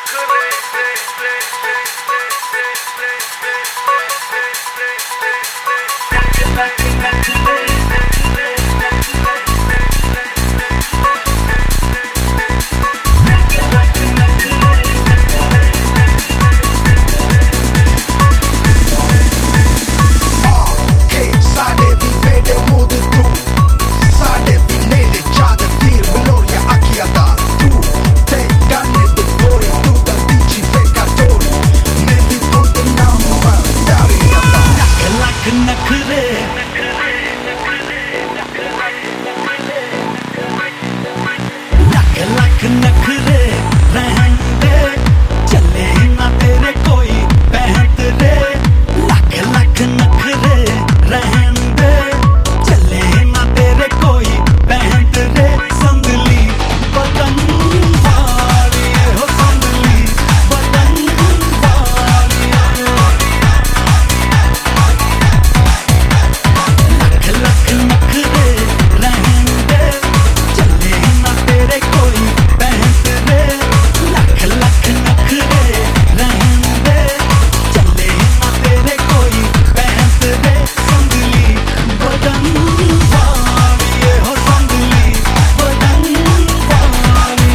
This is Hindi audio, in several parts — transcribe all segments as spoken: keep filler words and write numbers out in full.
नखरे रहेंगे चले ना तेरे कोई बहत रे। लाख लाख नखरे रहेंगे चले ना तेरे कोई बहत रे। संदली बदन वाली हो संदली बदन वाली। लाख लाख नखरे रहेंगे चले ना तेरे कोई बहत रे। लाख लाख नखरे रहेंगे चले ना तेरे कोई बहत रे। संदली बदन वाली हो संदली बदन वाली।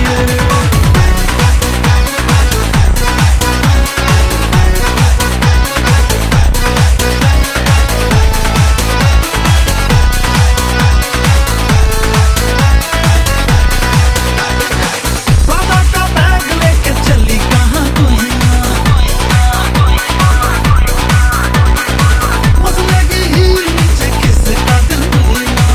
बाबा का बैग लेके चली कहाँ दुनिया। मसलेगी हील नीचे किसका दिल दुनिया।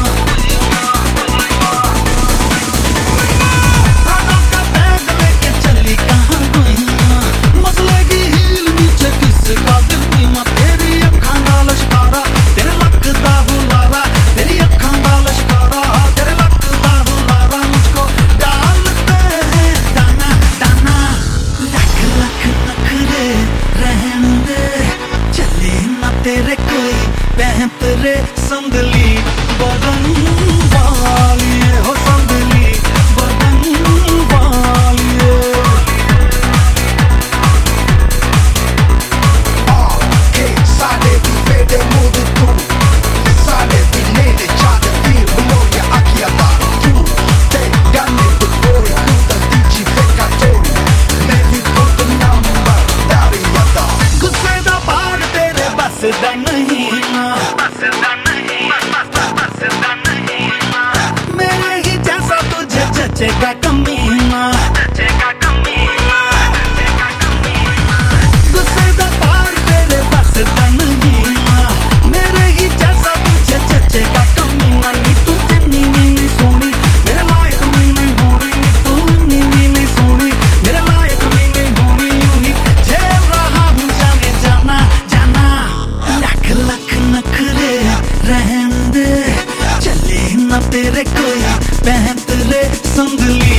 बाबा का बैग लेके चली कहाँ दुनिया। मसलेगी हील नीचे किसका दिल दुनिया। तेरी अखां दा लश्कारा तेरे लक दा हुलारा। तेरी अखां दा लश्कारा तेरे लक दा हुलारा। मुझको डालते हैं दाना दाना। लाख लाख नखरे रहेंगे चले ना तेरे कोई बहत रे। संदली बदन वाली हो संदली बदन वाली। Che sale di vede modo tu, sale di nede già da dir gloria a chi ha dato tu. Te ganni tu fuori tutta dici peccatori, metti tutto number dari a da. गुस्से दा पार तेरे बस दा नहीं ना। बस दा नहीं बस दा नहीं ना। मेरे ही जैसा तुझे जचेगा कमीना। जचेगा कमीना जचेगा कमीना। गुस्से दा पार तेरे बस दा नहीं ना। मेरे ही जैसा तुझे जचेगा कमीना। नी तू इन्नी नी सोनी मेरे लायक भी नहीं होनी। नी तू इन्नी नी सोनी मेरे लायक भी नहीं होनी। यूं ही झेल रहा हूँ जाने जाना जाना। लाख लाख नखरे रहेंगे चले ना तेरे कोई बहत रे। संदली